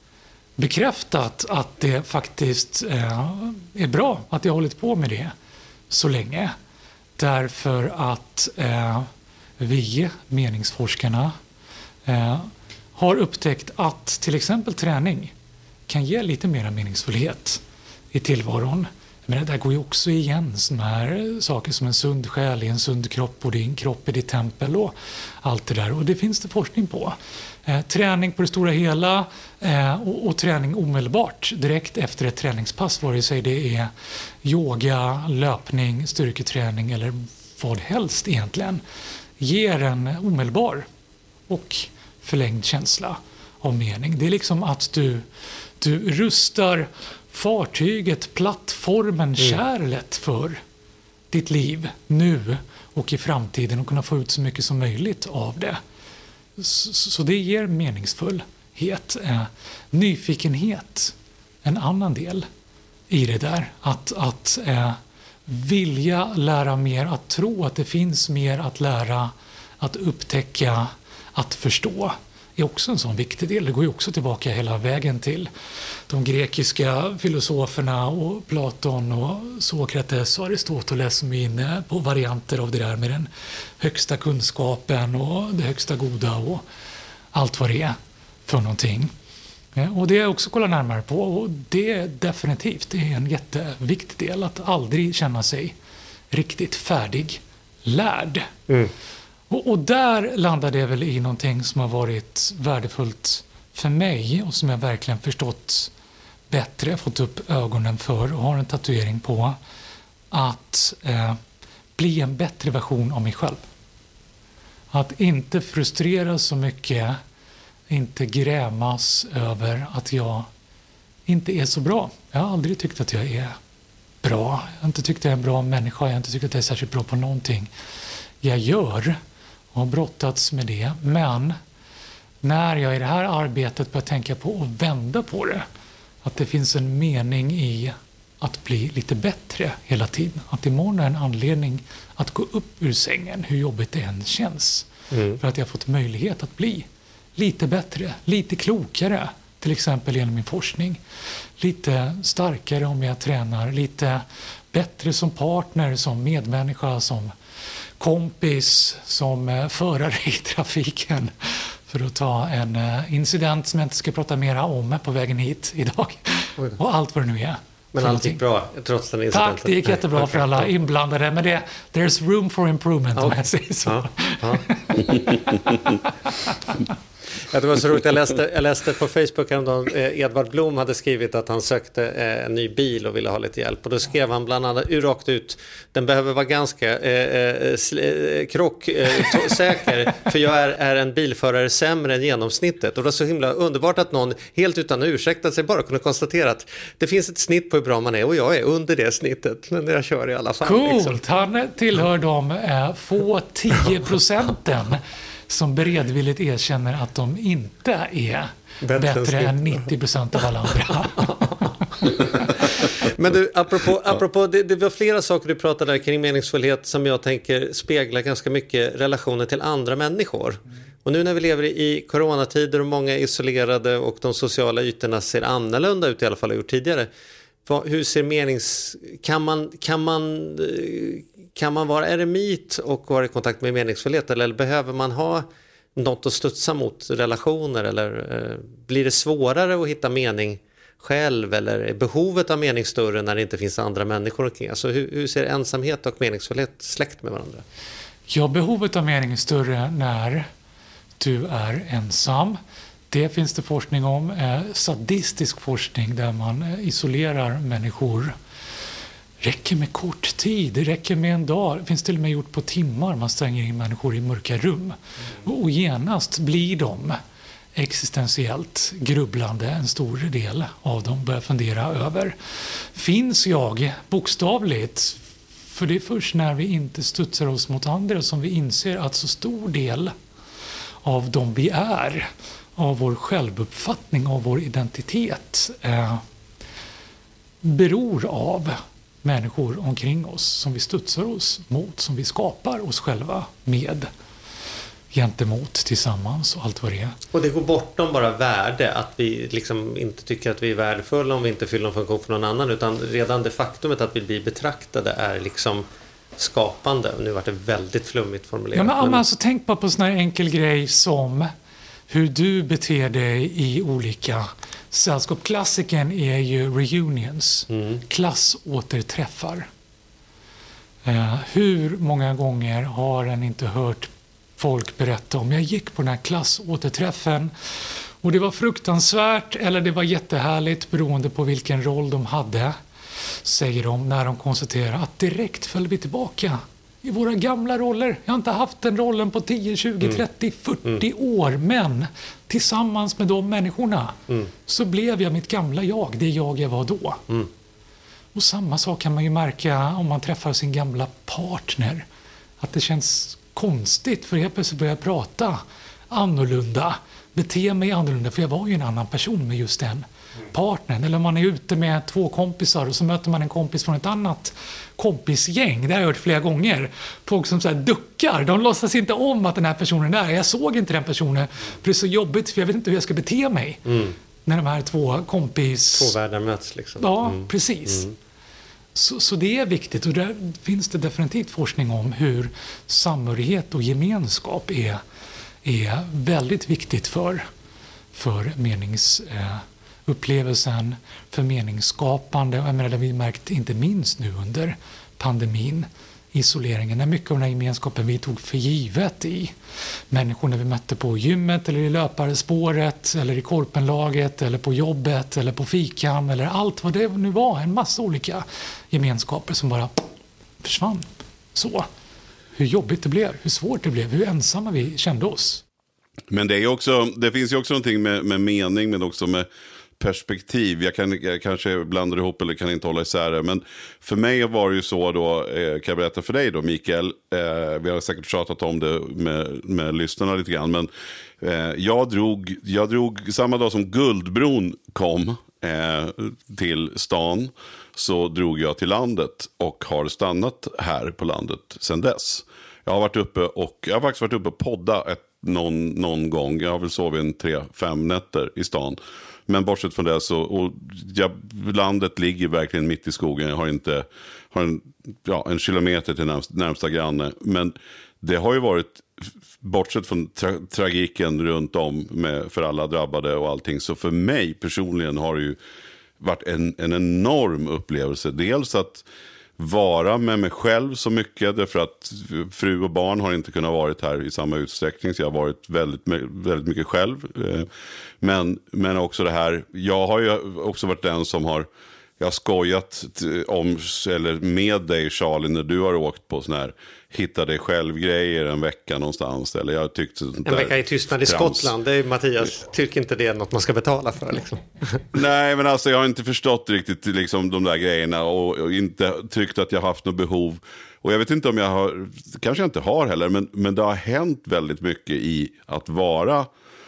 bekräftat att det faktiskt eh, är bra att jag har hållit på med det så länge. Därför att eh, vi, meningsforskarna, eh, har upptäckt att till exempel träning kan ge lite mer meningsfullhet i tillvaron. Men det där går ju också igen, såna här saker som en sund själ i en sund kropp, och din kropp är ditt tempel och allt det där. Och det finns det forskning på. Eh, träning på det stora hela eh, och, och träning omedelbart direkt efter ett träningspass, vare sig det är yoga, löpning, styrketräning eller vad helst egentligen, ger en omedelbar och förlängd känsla av mening. Det är liksom att du, du rustar fartyget, plattformen, kärlet för ditt liv nu och i framtiden, och kunna få ut så mycket som möjligt av det. Så, så det ger meningsfullhet. Eh, nyfikenhet, en annan del i det där. Att, att eh, vilja lära mer, att tro att det finns mer att lära, att upptäcka, att förstå, är också en sån viktig del. Det går ju också tillbaka hela vägen till de grekiska filosoferna och Platon och Sokrates och Aristoteles, som är inne på varianter av det där med den högsta kunskapen och det högsta goda och allt vad det är för någonting. Och det är också kolla närmare på, och det är definitivt det är en jätteviktig del, att aldrig känna sig riktigt färdig lärd. Mm. Och, och där landade jag väl i någonting som har varit värdefullt för mig och som jag verkligen förstått bättre, fått upp ögonen för och har en tatuering på, att eh, bli en bättre version av mig själv. Att inte frustreras så mycket, inte grämas över att jag inte är så bra. Jag har aldrig tyckt att jag är bra. Jag har inte tyckt att jag är en bra människa. Jag har inte tyckt att jag är särskilt bra på någonting jag gör, och har brottats med det. Men när jag i det här arbetet börjar tänka på att vända på det, att det finns en mening i att bli lite bättre hela tiden. Att imorgon är en anledning att gå upp ur sängen, hur jobbigt det än känns. Mm. För att jag har fått möjlighet att bli lite bättre, lite klokare, till exempel genom min forskning. Lite starkare om jag tränar, lite bättre som partner, som medmänniska, som kompis, som förare i trafiken. För att ta en incident som jag inte ska prata mera om på vägen hit idag. Oj. Och allt vad det nu är. Men allt gick bra trots den incidenten? Tack, det gick jättebra Nej, för alla inblandade. Men det, there's room for improvement, om okay. jag säger så. Ja, ja. Det var så roligt, jag läste, jag läste på Facebook häromdagen, eh, Edvard Blom hade skrivit att han sökte eh, en ny bil och ville ha lite hjälp. Och då skrev han bland annat rakt ut, den behöver vara ganska eh, eh, krocksäker, eh, för jag är, är en bilförare sämre än genomsnittet. Och det var så himla underbart att någon helt utan ursäkt att sig bara kunde konstatera att det finns ett snitt på hur bra man är och jag är under det snittet, men jag kör i alla fall. Coolt, liksom. Han tillhör de eh, få tio procenten som beredvilligt erkänner att de inte är bättre, bättre än nittio procent av alla andra. Men du, apropå, apropå det, det var flera saker du pratade där kring meningsfullhet som jag tänker speglar ganska mycket relationer till andra människor. Och nu när vi lever i coronatider och många är isolerade och de sociala ytorna ser annorlunda ut i alla fall har gjort tidigare. Hur ser menings... Kan man, kan man, kan man vara eremit och vara i kontakt med meningsfullhet, eller behöver man ha något att studsa mot relationer, eller eh, blir det svårare att hitta mening själv, eller är behovet av mening större när det inte finns andra människor omkring? Alltså hur, hur ser ensamhet och meningsfullhet släkt med varandra? Ja, behovet av mening är större när du är ensam. Det finns det forskning om, eh, sadistisk forskning där man eh, isolerar människor. Räcker med kort tid, det räcker med en dag. Det finns till och med gjort på timmar. Man stänger in människor i mörka rum. Mm. Och genast blir de existentiellt grubblande. En stor del av dem börjar fundera över. Finns jag bokstavligt? För det är först när vi inte studsar oss mot andra som vi inser att så stor del av dem vi är, av vår självuppfattning, av vår identitet eh, beror av människor omkring oss som vi studsar oss mot, som vi skapar oss själva med, gentemot, tillsammans och allt vad det är. Och det går bortom bara värde, att vi liksom inte tycker att vi är värdefulla om vi inte fyller någon funktion för någon annan, utan redan det faktumet att vi blir betraktade är liksom skapande. Och nu var det väldigt flummigt formulerat. Ja, men, men... Alltså, tänk bara på sån här enkel grej som hur du beter dig i olika sällskap. Klassiken är ju reunions, mm. klassåterträffar. Eh, hur många gånger har en inte hört folk berätta om, jag gick på den här klassåterträffen och det var fruktansvärt eller det var jättehärligt beroende på vilken roll de hade, säger de när de konstaterar att direkt föll vi tillbaka i våra gamla roller. Jag har inte haft den rollen på tio, tjugo, trettio, fyrtio mm. år, men tillsammans med de människorna mm. så blev jag mitt gamla jag, det jag jag var då. Mm. Och samma sak kan man ju märka om man träffar sin gamla partner, att det känns konstigt för jag plötsligt börjar prata annorlunda, bete mig annorlunda, för jag var ju en annan person med just den partnern. Eller om man är ute med två kompisar och så möter man en kompis från ett annat kompisgäng. Det har jag hört flera gånger. Folk som så här duckar, de låtsas inte om att den här personen är där. Jag såg inte den personen, för det är så jobbigt för jag vet inte hur jag ska bete mig mm. när de här två kompis... Två världar möts liksom. Ja, mm. precis. Mm. Så, så det är viktigt, och där finns det definitivt forskning om hur samhörighet och gemenskap är, är väldigt viktigt för, för meningsupplevelsen, eh, för meningsskapande. Jag menar, det har vi märkt inte minst nu under pandemin, isoleringen, när mycket av den här gemenskapen vi tog för givet i människor när vi mötte på gymmet eller i löparspåret eller i korpenlaget eller på jobbet eller på fikan eller allt vad det nu var, en massa olika gemenskaper som bara försvann. Så hur jobbigt det blev, hur svårt det blev, hur ensamma vi kände oss. Men det är också, det finns ju också någonting med, med mening, men också med perspektiv. Jag, kan, jag kanske blandar ihop eller kan inte hålla isär det. Men för mig var det ju så då, eh, kan jag berätta för dig då, Mikael. Eh, vi har säkert pratat om det med, med lyssnarna lite grann. Men eh, jag, drog, jag drog, samma dag som Guldbron kom eh, till stan, så drog jag till landet och har stannat här på landet sedan dess. Jag har varit uppe och jag har faktiskt varit uppe och podda ett, någon, någon gång. Jag har väl sovit en tre, fem nätter i stan. Men bortsett från det så, och ja, landet ligger verkligen mitt i skogen. Jag har inte har en, ja, en kilometer till närmsta, närmsta granne. Men det har ju varit, bortsett från tra, tragiken runt om med, för alla drabbade och allting. Så för mig personligen har det ju varit en, en enorm upplevelse. Dels att vara med mig själv så mycket, därför att fru och barn har inte kunnat varit här i samma utsträckning, så jag har varit väldigt, väldigt mycket själv. Men, men också det här, jag har ju också varit den som har jag har skojat om, eller med dig Charlie, när du har åkt på sån här hitta dig själv-grejer en vecka någonstans. Eller jag tyckte en vecka i tystnad i Skottland, det är Mattias, tycker inte det är något man ska betala för liksom. Nej, men alltså jag har inte förstått riktigt liksom, de där grejerna och, och inte tyckt att jag har haft något behov. Och jag vet inte om jag har, kanske jag inte har heller, men, men det har hänt väldigt mycket i att vara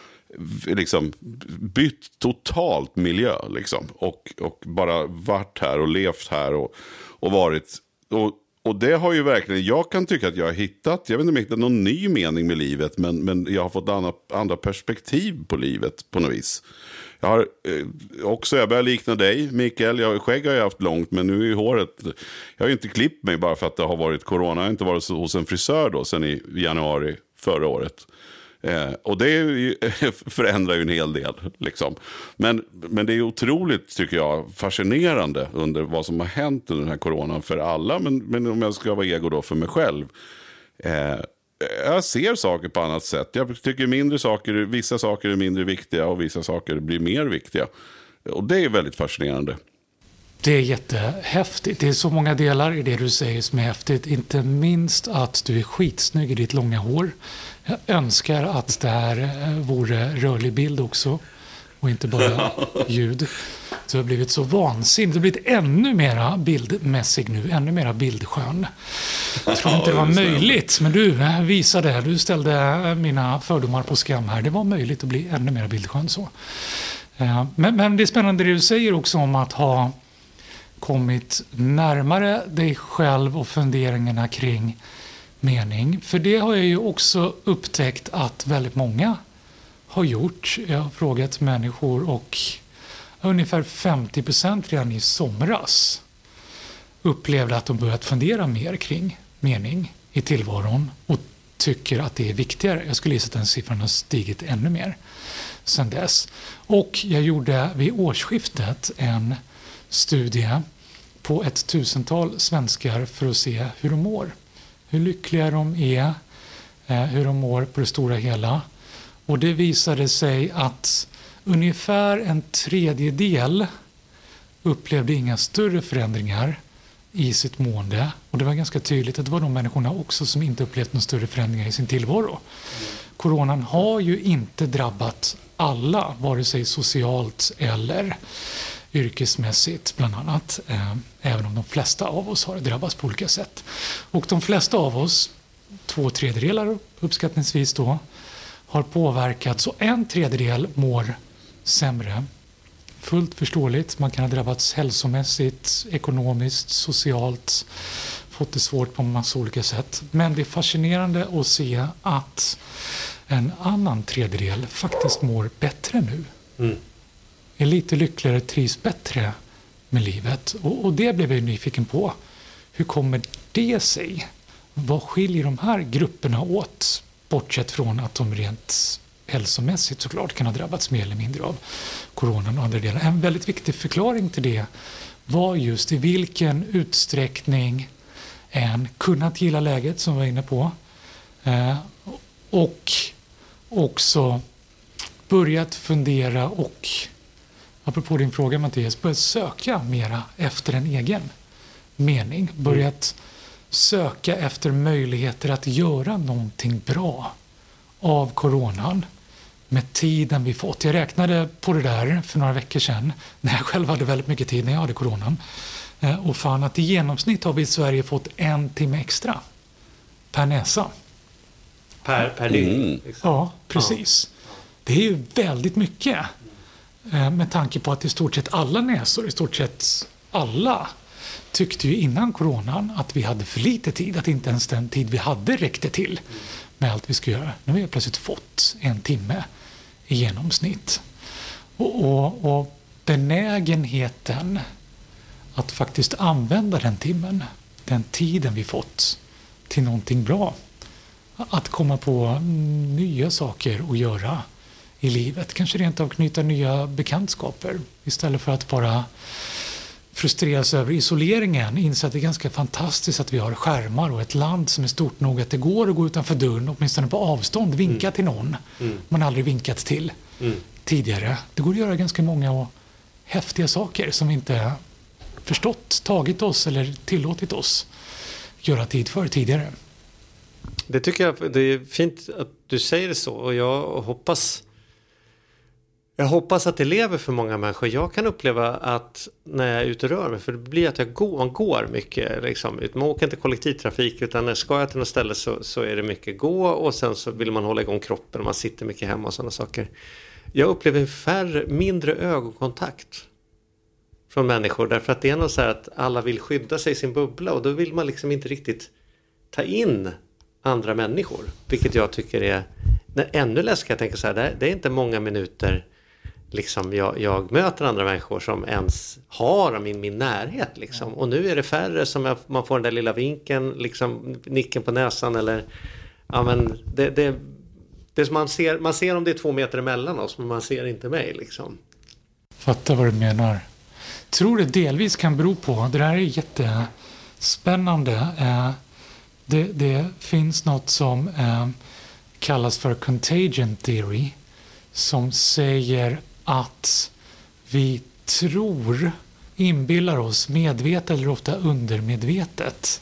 liksom bytt totalt miljö liksom, och, och bara varit här och levt här och, och varit och, och det har ju verkligen, jag kan tycka att jag har hittat, jag vet inte om jag hittat någon ny mening med livet, men, men jag har fått andra, andra perspektiv på livet på något vis. Jag har eh, också, jag börjar likna dig Mikael, jag, skägg har jag haft långt, men nu är ju håret, jag har ju inte klippt mig bara för att det har varit corona, jag har inte varit hos en frisör då sen i januari förra året. Eh, och det är ju, förändrar ju en hel del liksom. men, men det är otroligt, tycker jag, fascinerande under vad som har hänt under den här coronan för alla, men, men om jag ska vara ego då för mig själv, eh, jag ser saker på annat sätt. Jag tycker mindre saker, vissa saker är mindre viktiga och vissa saker blir mer viktiga, och det är väldigt fascinerande. Det är jättehäftigt. Det är så många delar i det du säger som är häftigt. Inte minst att du är skitsnygg i ditt långa hår. Jag önskar att det här vore rörlig bild också och inte bara ljud. Så jag har blivit så vansinnig. Du har blivit ännu mera bildmässig nu. Ännu mera bildskön. Jag tror inte det var möjligt. Men du visade, du ställde mina fördomar på skam här. Det var möjligt att bli ännu mera bildskön så. Men, men det är spännande det du säger också om att ha kommit närmare dig själv och funderingarna kring mening. För det har jag ju också upptäckt att väldigt många har gjort. Jag har frågat människor och ungefär femtio procent redan i somras upplevde att de börjat fundera mer kring mening i tillvaron och tycker att det är viktigare. Jag skulle gissa att den siffran har stigit ännu mer sedan dess. Och jag gjorde vid årsskiftet en studie på ett tusental svenskar för att se hur de mår. Hur lyckliga de är, hur de mår på det stora hela. Och det visade sig att ungefär en tredjedel upplevde inga större förändringar i sitt mående. Och det var ganska tydligt att det var de människorna också som inte upplevt några större förändringar i sin tillvaro. Coronan har ju inte drabbat alla, vare sig socialt eller yrkesmässigt bland annat, eh, även om de flesta av oss har drabbats på olika sätt. Och de flesta av oss, två tredjedelar uppskattningsvis då, har påverkats och en tredjedel mår sämre. Fullt förståeligt, man kan ha drabbats hälsomässigt, ekonomiskt, socialt, fått det svårt på en massa olika sätt. Men det är fascinerande att se att en annan tredjedel faktiskt mår bättre nu. Mm. Är lite lyckligare, trivs bättre med livet. Och, och det blev jag nyfiken på. Hur kommer det sig? Vad skiljer de här grupperna åt? Bortsett från att de rent hälsomässigt såklart kan ha drabbats mer eller mindre av coronan och andra delar. En väldigt viktig förklaring till det var just i vilken utsträckning en kunnat gilla läget som vi var inne på. Eh, och också börjat fundera och, apropå din fråga Mattias, börjat söka mera efter en egen mening. Börjat söka efter möjligheter att göra någonting bra av coronan med tiden vi fått. Jag räknade på det där för några veckor sedan när jag själv hade väldigt mycket tid när jag hade coronan och fann att i genomsnitt har vi i Sverige fått en timme extra per näsa. Per, per dygn? Mm. Ja, precis. Ja. Det är ju väldigt mycket med tanke på att i stort sett alla näsor, i stort sett alla tyckte ju innan coronan att vi hade för lite tid, att inte ens den tid vi hade räckte till med allt vi ska göra. Nu har vi plötsligt fått en timme i genomsnitt. Och, och, och benägenheten att faktiskt använda den timmen, den tiden vi fått till någonting bra. Att komma på nya saker att göra i livet. Kanske rent av knyta nya bekantskaper istället för att bara frustreras över isoleringen inser att det är ganska fantastiskt att vi har skärmar och ett land som är stort nog att det går att gå utanför dörren, åtminstone på avstånd, vinka mm. till någon mm. man aldrig vinkat till mm. tidigare. Det går att göra ganska många och häftiga saker som vi inte förstått, tagit oss eller tillåtit oss göra tid för tidigare. Det tycker jag, det är fint att du säger det så, och jag hoppas jag hoppas att det lever för många människor. Jag kan uppleva att när jag är ute och rör mig, för det blir att jag går, man går mycket liksom, man åker inte kollektivtrafik, utan när ska jag till något ställe så, så är det mycket gå, och sen så vill man hålla igång kroppen och man sitter mycket hemma och sådana saker. Jag upplever färre, mindre ögonkontakt från människor, därför att det är något så här att alla vill skydda sig i sin bubbla, och då vill man liksom inte riktigt ta in andra människor, vilket jag tycker är ännu läskigt. Jag tänker så här, det är inte många minuter liksom jag, jag möter andra människor som ens har min, min närhet liksom. Och nu är det färre som jag, man får den där lilla vinkeln, liksom nicken på näsan, eller ja, men det, det, det som man ser, man ser om det är två meter emellan oss, men man ser inte mig liksom. Fattar vad du menar. Tror det delvis kan bero på, det där är jättespännande, eh, det, det finns något som eh, kallas för contagion theory, som säger att vi tror, inbillar oss medvetet eller ofta undermedvetet,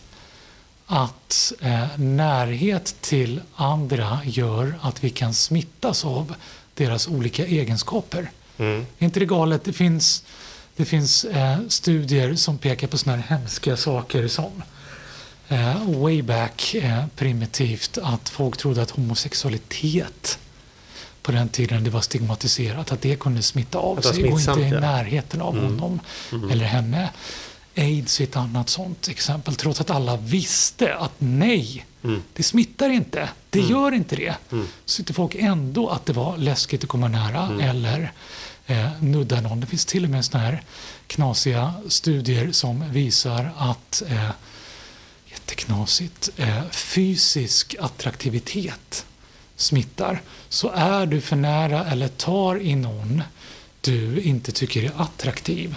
att eh, närhet till andra gör att vi kan smittas av deras olika egenskaper. Mm. Är inte det galet? Det finns, det finns eh, studier som pekar på såna här hemska saker som eh, way back eh, primitivt att folk trodde att homosexualitet på den tiden det var stigmatiserat, att det kunde smitta av sig och inte i närheten av mm. honom mm. eller henne. AIDS är ett annat sånt exempel, trots att alla visste att nej, mm. det smittar inte, det mm. gör inte det. Mm. Så tyckte folk ändå att det var läskigt att komma nära mm. eller eh, nudda någon. Det finns till och med såna här knasiga studier som visar att eh, jätteknasigt, eh, fysisk attraktivitet smittar. Så är du för nära eller tar i någon du inte tycker är attraktiv,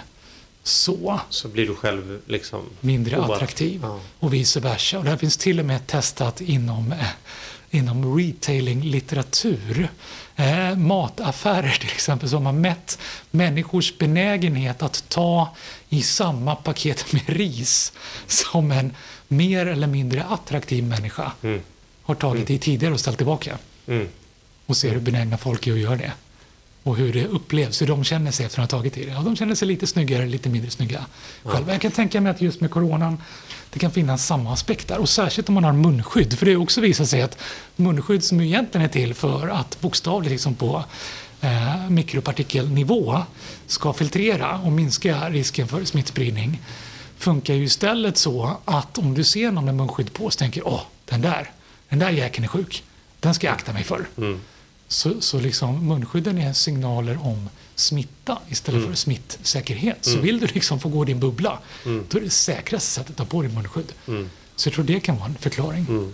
så, så blir du själv liksom mindre oatt. attraktiv ja. Och vice versa. Och det här finns till och med testat inom, eh, inom retailing-litteratur. Eh, mataffärer till exempel, som har mätt människors benägenhet att ta i samma paket med ris som en mer eller mindre attraktiv människa mm. har tagit mm. i tidigare och ställt tillbaka. Mm. Och ser hur benägna folk är att göra det. Och hur det upplevs, hur de känner sig efter att ha tagit i det. Ja, de känner sig lite snyggare, lite mindre snygga själva. Jag kan tänka mig att just med coronan det kan finnas samma aspekter. Och särskilt om man har munskydd. För det har också visat sig att munskydd som egentligen är till för att bokstavligt liksom på eh, mikropartikelnivå ska filtrera och minska risken för smittspridning, funkar ju istället så att om du ser någon med munskydd på så tänker åh, den där, den där jäkeln är sjuk. Den ska jag akta mig för. Mm. Så, så liksom munskydden är signaler om smitta istället mm. för smittsäkerhet. Mm. Så vill du liksom få gå din bubbla, mm. då är det säkraste sättet att ta på din munskydd. Mm. Så jag tror det kan vara en förklaring. Mm.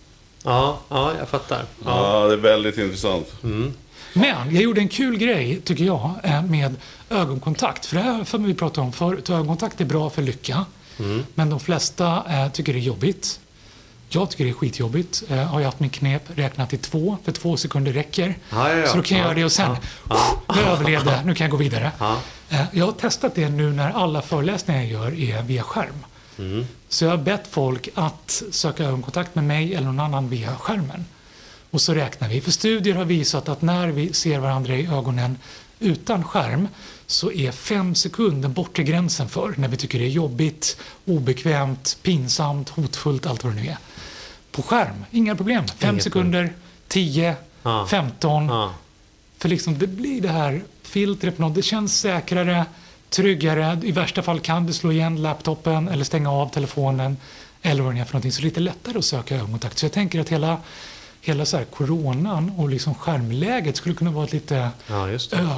Ja, ja, jag fattar. Ja, ja det är väldigt intressant. Mm. Men jag gjorde en kul grej, tycker jag, med ögonkontakt. För det här för vi pratade om förut. Ögonkontakt är bra för lycka. Mm. Men de flesta äh, tycker det är jobbigt. Jag tycker det är skitjobbigt. Jag har haft min knep räknat till två, för två sekunder räcker. Ja, ja, ja. Så då kan jag ja, göra det och sen, ja, ja. jag överlevde, nu kan jag gå vidare. Ja. Jag har testat det nu när alla föreläsningar jag gör är via skärm. Mm. Så jag har bett folk att söka ögonkontakt med mig eller någon annan via skärmen. Och så räknar vi. För studier har visat att när vi ser varandra i ögonen utan skärm så är fem sekunder den bortre gränsen för när vi tycker det är jobbigt, obekvämt, pinsamt, hotfullt, allt vad det nu är. På skärm, inga problem. Fem Inget sekunder, problem. tio, ah. femton. Ah. För liksom det blir det här filtret på något. Det känns säkrare, tryggare. I värsta fall kan du slå igen laptopen eller stänga av telefonen eller vad det är för någonting. Så det är lite lättare att söka ögonkontakt. Så jag tänker att hela Hela så här coronan och liksom skärmläget skulle kunna vara ett lite ja,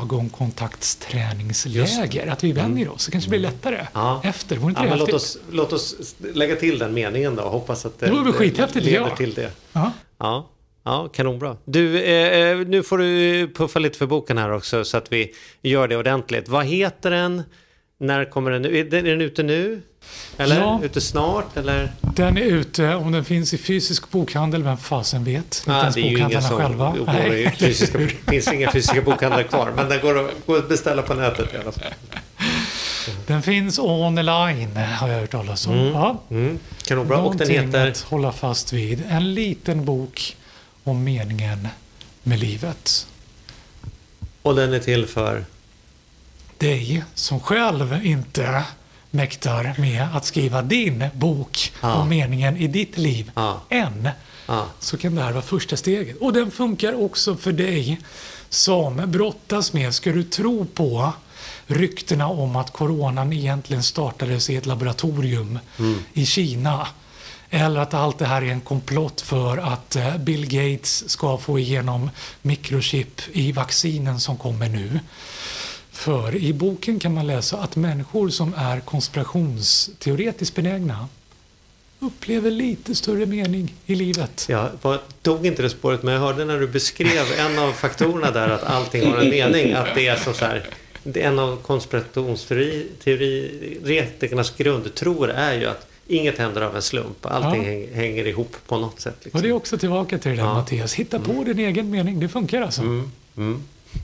ögonkontaktsträningsläger. Att vi vänjer oss. Det kanske blir lättare ja. efter. Vore inte ja, det låt, oss, låt oss lägga till den meningen då. Hoppas att det, det, det skithäftigt, leder ja. till det. Ja. Ja. Ja, kanonbra. Du, eh, nu får du puffa lite för boken här också så att vi gör det ordentligt. Vad heter den? När kommer den? Är den, är den ute nu? Eller ja, ute snart? Eller? Den är ute, om den finns i fysisk bokhandel, vem fasen vet? Ah, inte ens bokhandlarna själva. Det fysiska, finns inga fysiska bokhandlar kvar, men den går att, går att beställa på nätet i alla fall. Den finns online, har jag hört talas om. Mm. Ja. Mm. Kanonbra. Och den heter... att hålla fast vid. En liten bok om meningen med livet. Och den är till för? Dig som själv inte mäktar med att skriva din bok ah. om meningen i ditt liv ah. än. Ah. Så kan det här vara första steget. Och den funkar också för dig som brottas med, ska du tro på ryktena om att coronan egentligen startades i ett laboratorium mm. i Kina. Eller att allt det här är en komplott för att Bill Gates ska få igenom mikrochip i vaccinen som kommer nu. För i boken kan man läsa att människor som är konspirationsteoretiskt benägna upplever lite större mening i livet. Jag var, tog inte det spåret, men jag hörde när du beskrev en av faktorerna där, att allting har en mening, att det är så, så här, det är en av konspirationsteoretikernas grundtror är ju att inget händer av en slump. Allting ja. hänger, hänger ihop på något sätt. Liksom. Och det är också tillbaka till det där, ja. Mattias. Hitta på mm. din egen mening. Det funkar alltså. Mm. Mm.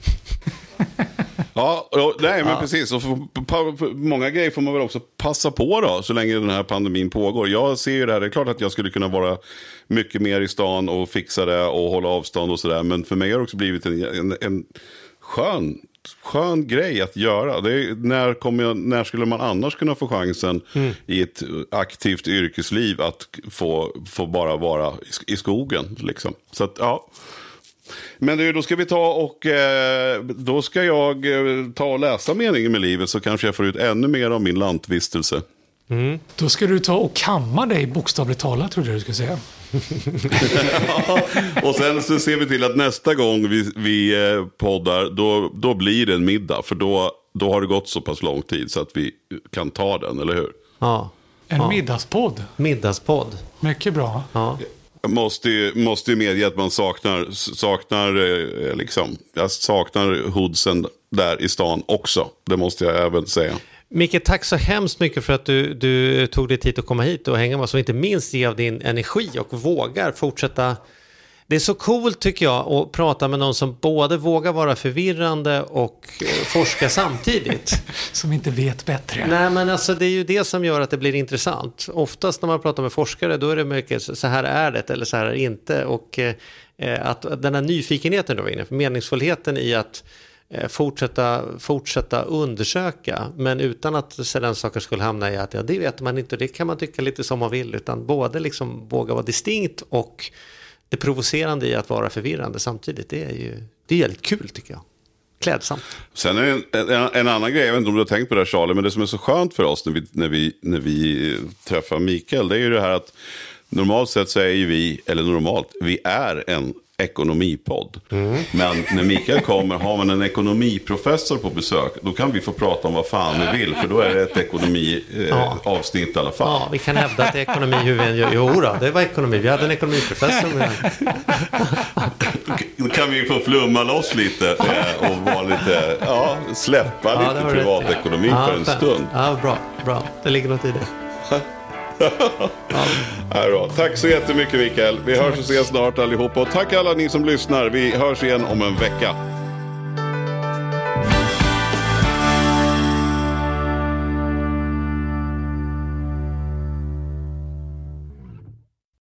Ja, nej men ja. precis. Och för, för, för, många grejer får man väl också passa på då, så länge den här pandemin pågår. Jag ser ju det här, det är klart att jag skulle kunna vara mycket mer i stan och fixa det och hålla avstånd och sådär. Men för mig har det också blivit en, en, en skön... skön grej att göra. Det är, när, kommer jag, när skulle man annars kunna få chansen mm. i ett aktivt yrkesliv att få, få bara vara i, i skogen liksom. Så att, ja. Men du, då ska vi ta och eh, då ska jag eh, ta och läsa meningen med livet, så kanske jag får ut ännu mer av min lantvistelse. Mm. Då ska du ta och kamma dig bokstavligt talat, tror jag du ska säga. Ja, och sen så ser vi till att nästa gång vi, vi poddar då, då blir det en middag, för då, då har det gått så pass lång tid så att vi kan ta den, eller hur? Ja. En ja. middagspodd. Middagspodd. Mycket bra. Ja. Jag måste ju, måste ju medge att man saknar, saknar liksom, jag saknar hoodsen där i stan också. Det måste jag även säga. Micke, tack så hemskt mycket för att du, du tog dig tid att komma hit och hänga med oss, och inte minst ge av din energi och vågar fortsätta. Det är så coolt tycker jag att prata med någon som både vågar vara förvirrande och forska samtidigt. Som inte vet bättre. Nej, men alltså det är ju det som gör att det blir intressant. Oftast när man pratar med forskare, då är det mycket så här är det eller så här är det inte. Och eh, att den här nyfikenheten då var inne, meningsfullheten i att Fortsätta, fortsätta undersöka, men utan att sedan saker skulle hamna i att ja, det vet man inte, det kan man tycka lite som man vill, utan både liksom våga vara distinkt och det provocerande i att vara förvirrande samtidigt. Det är ju det är jävligt kul tycker jag. Klädsamt. Sen är det en, en, en annan grej, jag vet inte om du har tänkt på det här, Charlie, men det som är så skönt för oss när vi, när vi, när vi träffar Mikael, det är ju det här att normalt sett så är ju vi, eller normalt, vi är en ekonomipodd. Mm. Men när Mikael kommer, har man en ekonomiprofessor på besök, då kan vi få prata om vad fan vi vill, för då är det ett ekonomiavsnitt eh, ja. i alla fall. Ja, vi kan hävda att det är ekonomi hur vi än gör. Jo då, det var ekonomi. Vi hade en ekonomiprofessor med. Då kan vi få flumma loss lite eh, och vara lite, ja, släppa ja, lite privatekonomi ja, för en fan. stund. Ja, bra, bra. Det ligger något i det. Ja. Ja, bra. Tack så jättemycket Mikael. Vi hörs och ses snart allihopa. Och tack alla ni som lyssnar. Vi hörs igen om en vecka.